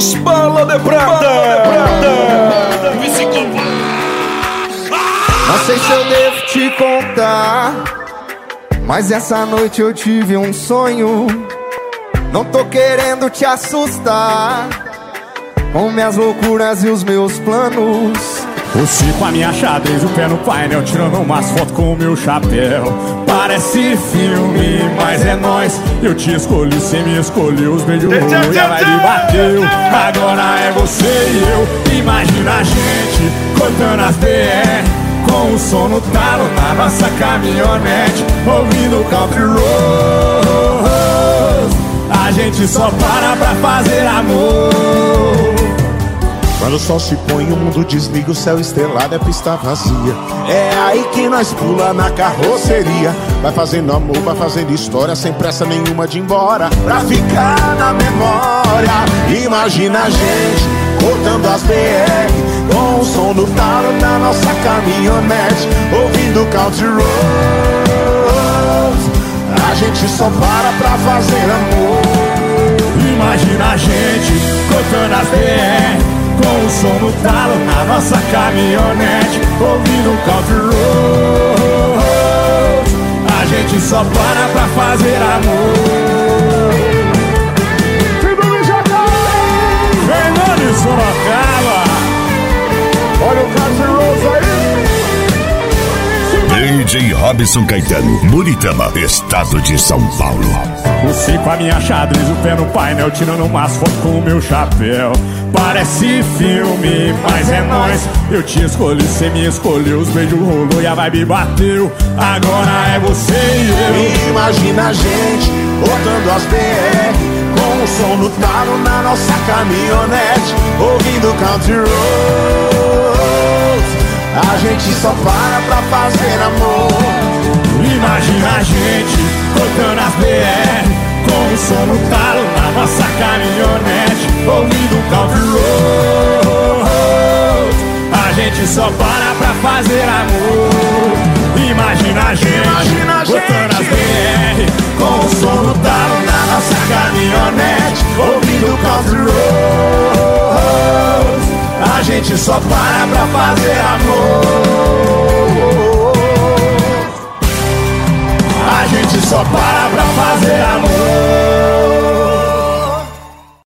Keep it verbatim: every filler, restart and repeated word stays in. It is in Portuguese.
Os Bala de Prata. Não sei se eu devo te contar, mas essa noite eu tive um sonho. Não tô querendo te assustar com minhas loucuras e os meus planos. Você com a minha xadrez, o pé no painel, tirando umas fotos com o meu chapéu. Parece filme, mas é nóis. Eu te escolhi, cê me escolheu. Os beijos rolou e a vibe bateu. Agora é você e eu. Imagina a gente cortando as B R com o som no talo na nossa caminhonete, ouvindo country roads. A gente só para pra fazer amor. Quando o sol se põe, o mundo desliga, o céu estrelado é pista vazia. É aí que nós pula na carroceria. Vai fazendo amor, vai fazendo história, sem pressa nenhuma de ir embora, pra ficar na memória. Imagina a gente cortando as B R com o som do talo da nossa caminhonete, ouvindo country roads. A gente só para pra fazer amor. Imagina a gente cortando as B R com o som no talo na nossa caminhonete, ouvindo country roads. A gente só para pra fazer amor. Fernando e Sorocaba, olha o country roads aí. D J Robson Caetano, Buritama, estado de São Paulo. Você com a minha xadrez, o pé no painel, tirando umas fotos com o meu chapéu. Parece filme, mas é nóis. Eu te escolhi, cê me escolheu. Os beijos rolou e a vibe bateu. Agora é você e eu. Imagina a gente botando as B R com o som no talo na nossa caminhonete, ouvindo country roads. A gente só para pra fazer amor. Imagina a gente cortando as B R com o som no talo na nossa caminhonete, ouvindo country roads. A gente só para pra fazer amor. Imagina a gente, Imagina a botando gente. As B R com o som no talo na nossa caminhonete, ouvindo country roads. A gente só para pra fazer amor. A gente só para pra fazer amor.